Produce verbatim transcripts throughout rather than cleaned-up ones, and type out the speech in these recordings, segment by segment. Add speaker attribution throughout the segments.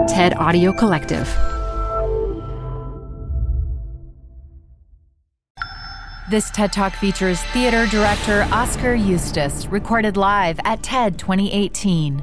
Speaker 1: TED Audio Collective.
Speaker 2: This TED Talk features theater director Oscar Eustis, recorded live at TED twenty eighteen.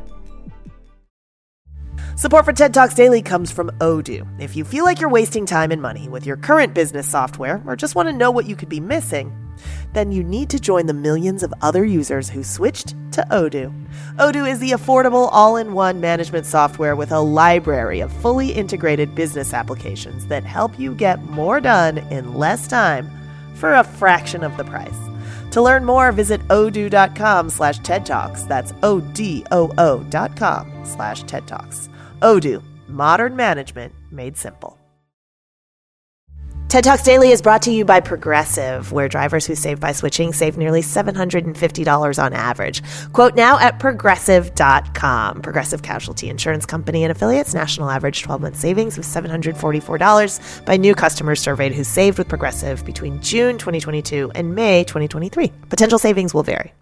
Speaker 3: Support for TED Talks Daily comes from Odoo. If you feel like you're wasting time and money with your current business software, or just want to know what you could be missing, then you need to join the millions of other users who switched to Odoo. Odoo is the affordable all-in-one management software with a library of fully integrated business applications that help you get more done in less time for a fraction of the price. To learn more, visit odoo.com slash TED Talks. That's O-D-O-O dot com slash TED Talks. Odoo, modern management made simple. TED Talks Daily is brought to you by Progressive, where drivers who save by switching save nearly seven hundred fifty dollars on average. Quote now at progressive dot com. Progressive Casualty Insurance Company and affiliates. National average twelve-month savings of seven hundred forty-four dollars by new customers surveyed who saved with Progressive between June twenty twenty-two and May twenty twenty-three. Potential savings will vary.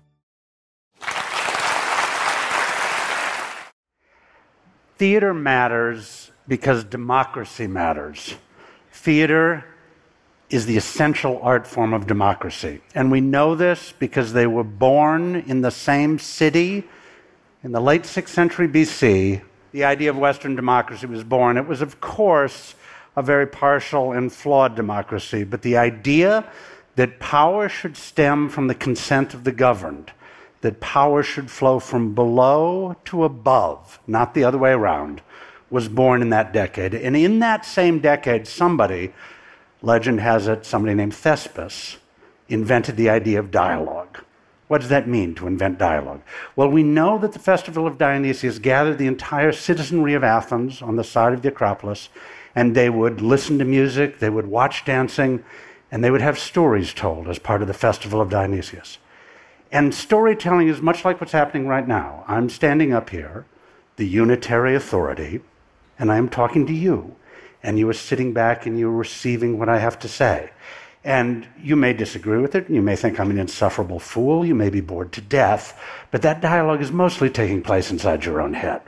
Speaker 4: Theater matters because democracy matters. Theater is the essential art form of democracy. And we know this because they were born in the same city in the late sixth century B C. The idea of Western democracy was born. It was, of course, a very partial and flawed democracy, but the idea that power should stem from the consent of the governed, that power should flow from below to above, not the other way around, was born in that decade. And in that same decade, somebody, legend has it, somebody named Thespis, invented the idea of dialogue. What does that mean, to invent dialogue? Well, we know that the festival of Dionysius gathered the entire citizenry of Athens on the side of the Acropolis, and they would listen to music, they would watch dancing, and they would have stories told as part of the festival of Dionysius. And storytelling is much like what's happening right now. I'm standing up here, the unitary authority, and I am talking to you. And you are sitting back and you're receiving what I have to say. And you may disagree with it, and you may think I'm an insufferable fool, you may be bored to death, but that dialogue is mostly taking place inside your own head.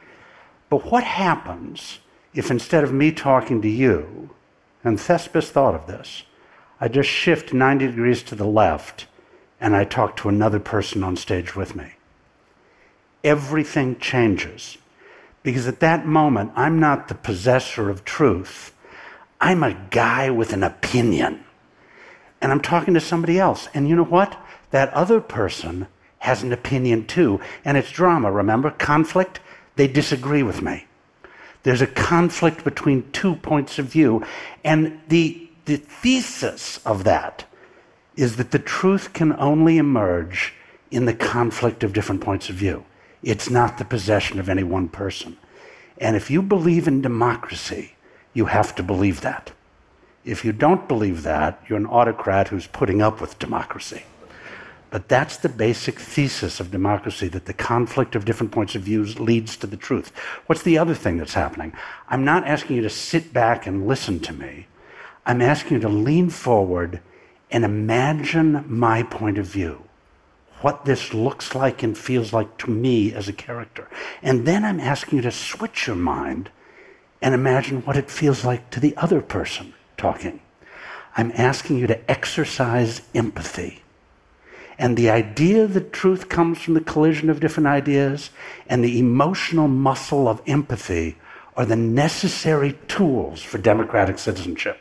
Speaker 4: But what happens if instead of me talking to you, and Thespis thought of this, I just shift ninety degrees to the left and I talk to another person on stage with me? Everything changes. Because at that moment, I'm not the possessor of truth. I'm a guy with an opinion. And I'm talking to somebody else. And you know what? That other person has an opinion too. And it's drama, remember? Conflict. They disagree with me. There's a conflict between two points of view. And the, the thesis of that is that the truth can only emerge in the conflict of different points of view. It's not the possession of any one person. And if you believe in democracy, you have to believe that. If you don't believe that, you're an autocrat who's putting up with democracy. But that's the basic thesis of democracy, that the conflict of different points of view leads to the truth. What's the other thing that's happening? I'm not asking you to sit back and listen to me. I'm asking you to lean forward and imagine my point of view, what this looks like and feels like to me as a character. And then I'm asking you to switch your mind and imagine what it feels like to the other person talking. I'm asking you to exercise empathy. And the idea that truth comes from the collision of different ideas and the emotional muscle of empathy are the necessary tools for democratic citizenship.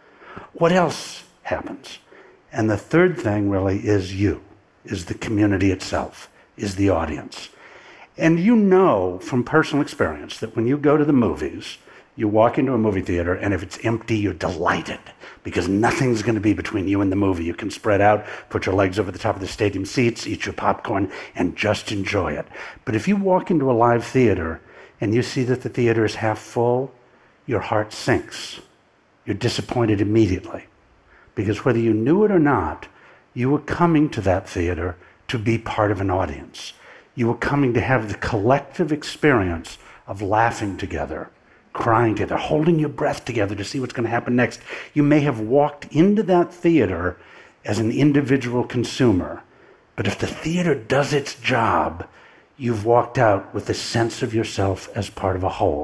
Speaker 4: What else happens? And the third thing really is you, is the community itself, is the audience. And you know from personal experience that when you go to the movies, you walk into a movie theater, and if it's empty, you're delighted because nothing's going to be between you and the movie. You can spread out, put your legs over the top of the stadium seats, eat your popcorn, and just enjoy it. But if you walk into a live theater and you see that the theater is half full, your heart sinks. You're disappointed immediately. Because whether you knew it or not, you were coming to that theater to be part of an audience. You were coming to have the collective experience of laughing together, crying together, holding your breath together to see what's going to happen next. You may have walked into that theater as an individual consumer, but if the theater does its job, you've walked out with a sense of yourself as part of a whole.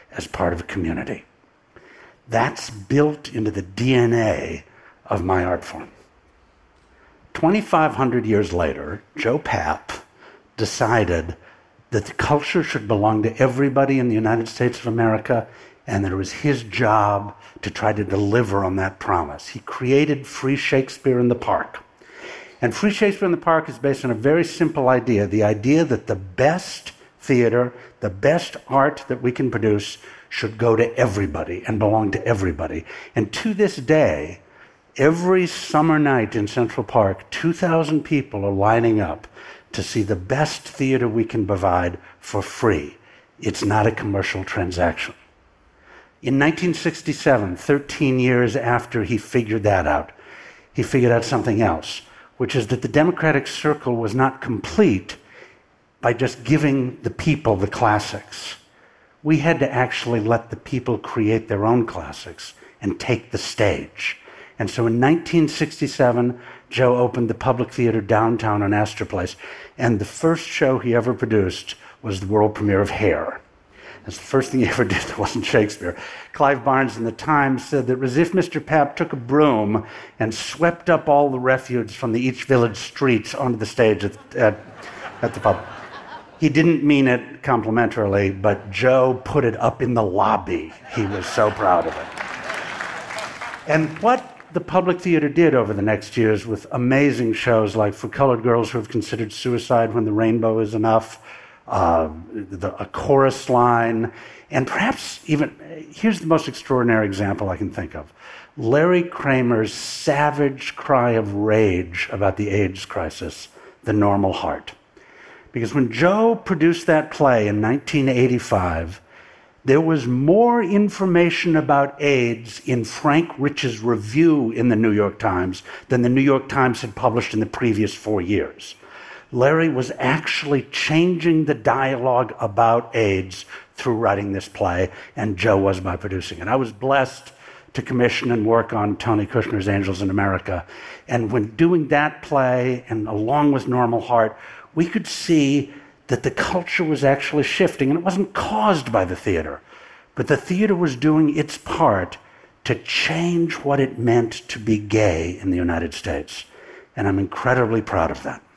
Speaker 4: as part of a community. That's built into the D N A of my art form. twenty-five hundred years later, Joe Papp decided that the culture should belong to everybody in the United States of America, and that it was his job to try to deliver on that promise. He created Free Shakespeare in the Park. And Free Shakespeare in the Park is based on a very simple idea, the idea that the best theater, the best art that we can produce should go to everybody and belong to everybody. And to this day, every summer night in Central Park, two thousand people are lining up to see the best theater we can provide for free. It's not a commercial transaction. In nineteen sixty-seven, thirteen years after he figured that out, he figured out something else, which is that the democratic circle was not complete by just giving the people the classics. We had to actually let the people create their own classics and take the stage. And so in nineteen sixty-seven, Joe opened the Public Theater downtown on Astor Place, and the first show he ever produced was the world premiere of Hair. That's the first thing he ever did that wasn't Shakespeare. Clive Barnes in the Times said that it was as if Mister Papp took a broom and swept up all the refuse from the East Village streets onto the stage at, at, at the pub. He didn't mean it complimentarily, but Joe put it up in the lobby. He was so proud of it. And what the Public Theater did over the next years with amazing shows like For Colored Girls Who Have Considered Suicide When the Rainbow Is Enough, uh, the, a chorus line, and perhaps even, here's the most extraordinary example I can think of. Larry Kramer's savage cry of rage about the AIDS crisis, The Normal Heart. Because when Joe produced that play in nineteen eighty-five, there was more information about AIDS in Frank Rich's review in the New York Times than the New York Times had published in the previous four years. Larry was actually changing the dialogue about AIDS through writing this play, and Joe was by producing it. I was blessed to commission and work on Tony Kushner's Angels in America. And when doing that play, and along with Normal Heart, we could see that the culture was actually shifting, and it wasn't caused by the theater, but the theater was doing its part to change what it meant to be gay in the United States. And I'm incredibly proud of that.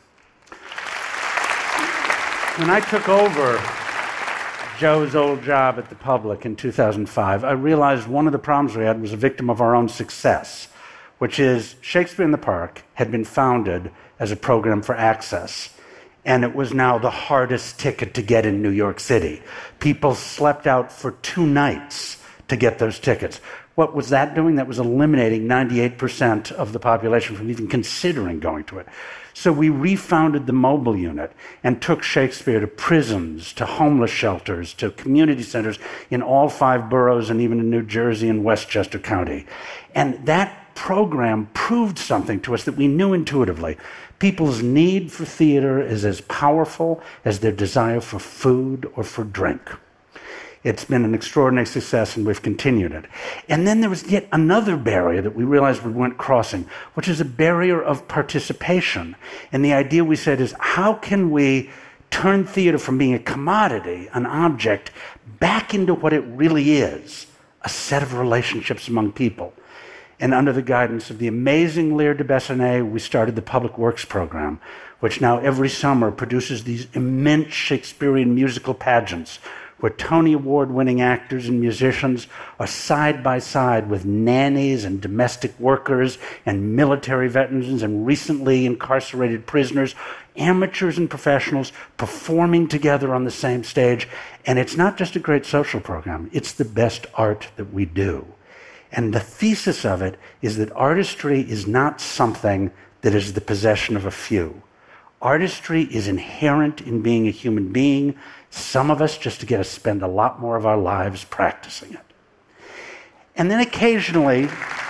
Speaker 4: When I took over Joe's old job at the Public in two thousand five, I realized one of the problems we had was a victim of our own success, which is Shakespeare in the Park had been founded as a program for access. And it was now the hardest ticket to get in New York City. People slept out for two nights to get those tickets. What was that doing? That was eliminating ninety-eight percent of the population from even considering going to it. So we refounded the mobile unit and took Shakespeare to prisons, to homeless shelters, to community centers in all five boroughs and even in New Jersey and Westchester County. And that program proved something to us that we knew intuitively. People's need for theater is as powerful as their desire for food or for drink. It's been an extraordinary success, and we've continued it. And then there was yet another barrier that we realized we weren't crossing, which is a barrier of participation. And the idea we said is, how can we turn theater from being a commodity, an object, back into what it really is, a set of relationships among people? And under the guidance of the amazing Lear de Bessonet, we started the Public Works program, which now every summer produces these immense Shakespearean musical pageants where Tony Award-winning actors and musicians are side by side with nannies and domestic workers and military veterans and recently incarcerated prisoners, amateurs and professionals performing together on the same stage. And it's not just a great social program, it's the best art that we do. And the thesis of it is that artistry is not something that is the possession of a few. Artistry is inherent in being a human being. Some of us just get to spend a lot more of our lives practicing it. And then occasionally,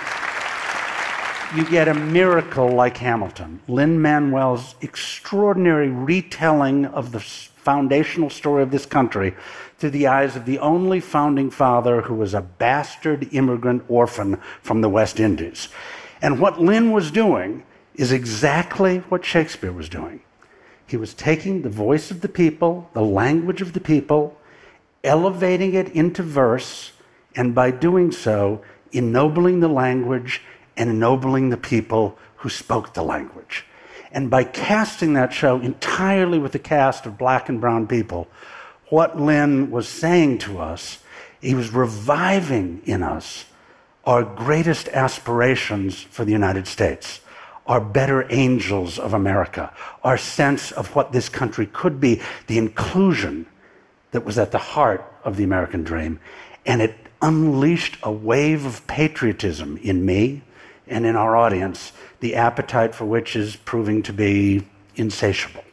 Speaker 4: you get a miracle like Hamilton, Lin-Manuel's extraordinary retelling of the foundational story of this country through the eyes of the only founding father who was a bastard immigrant orphan from the West Indies. And what Lin was doing is exactly what Shakespeare was doing. He was taking the voice of the people, the language of the people, elevating it into verse, and by doing so, ennobling the language and ennobling the people who spoke the language. And by casting that show entirely with a cast of black and brown people, what Lin was saying to us, he was reviving in us our greatest aspirations for the United States, our better angels of America, our sense of what this country could be, the inclusion that was at the heart of the American dream. And it unleashed a wave of patriotism in me and in our audience, the appetite for which is proving to be insatiable.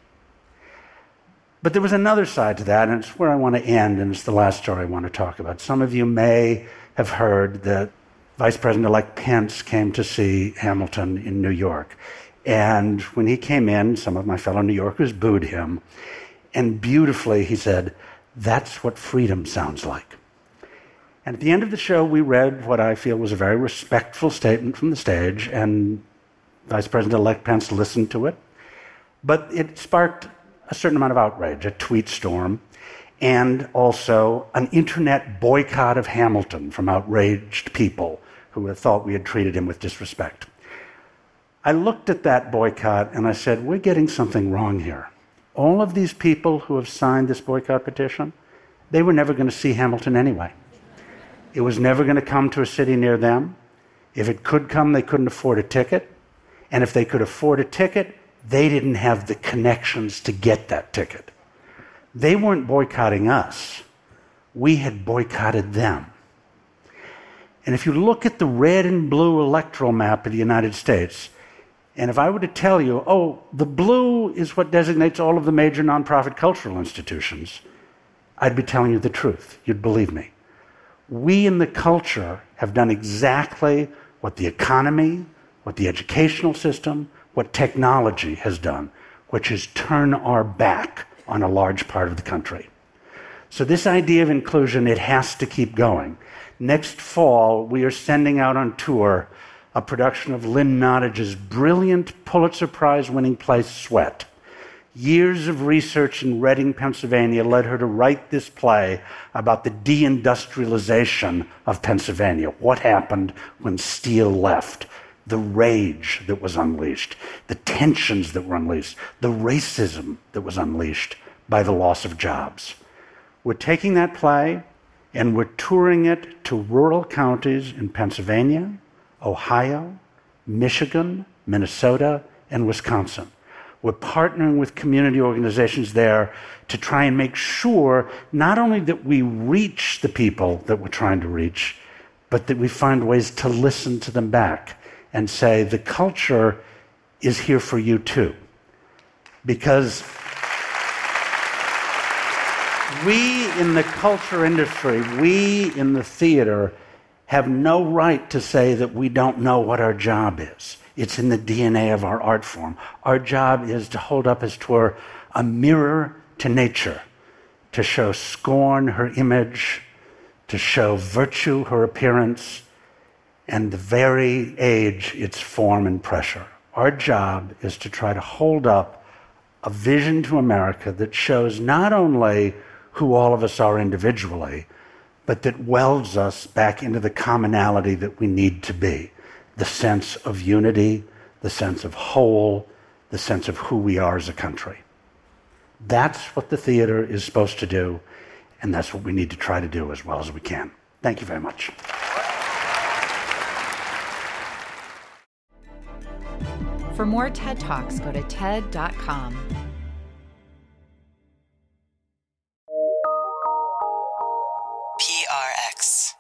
Speaker 4: But there was another side to that, and it's where I want to end, and it's the last story I want to talk about. Some of you may have heard that Vice President-elect Pence came to see Hamilton in New York. And when he came in, some of my fellow New Yorkers booed him. And beautifully, he said, "That's what freedom sounds like." And at the end of the show, we read what I feel was a very respectful statement from the stage, and Vice President-elect Pence listened to it. But it sparked a certain amount of outrage, a tweet storm, and also an internet boycott of Hamilton from outraged people who had thought we had treated him with disrespect. I looked at that boycott and I said, we're getting something wrong here. All of these people who have signed this boycott petition, they were never going to see Hamilton anyway. It was never going to come to a city near them. If it could come, they couldn't afford a ticket. And if they could afford a ticket, they didn't have the connections to get that ticket. They weren't boycotting us. We had boycotted them. And if you look at the red and blue electoral map of the United States, and if I were to tell you, oh, the blue is what designates all of the major nonprofit cultural institutions, I'd be telling you the truth. You'd believe me. We in the culture have done exactly what the economy, what the educational system, what technology has done, which is turn our back on a large part of the country. So this idea of inclusion, it has to keep going. Next fall, we are sending out on tour a production of Lynn Nottage's brilliant Pulitzer Prize-winning play, Sweat. Years of research in Reading, Pennsylvania led her to write this play about the deindustrialization of Pennsylvania. What happened when steel left? The rage that was unleashed, the tensions that were unleashed, the racism that was unleashed by the loss of jobs. We're taking that play and we're touring it to rural counties in Pennsylvania, Ohio, Michigan, Minnesota, and Wisconsin. We're partnering with community organizations there to try and make sure not only that we reach the people that we're trying to reach, but that we find ways to listen to them back and say, the culture is here for you too. Because we in the culture industry, we in the theater, have no right to say that we don't know what our job is. It's in the D N A of our art form. Our job is to hold up, as 'twere, a mirror to nature, to show scorn her image, to show virtue her appearance, and the very age its form and pressure. Our job is to try to hold up a vision to America that shows not only who all of us are individually, but that welds us back into the commonality that we need to be. The sense of unity, the sense of whole, the sense of who we are as a country. That's what the theater is supposed to do, and that's what we need to try to do as well as we can. Thank you very much.
Speaker 2: For more TED Talks, go to ted dot com.
Speaker 1: P R X.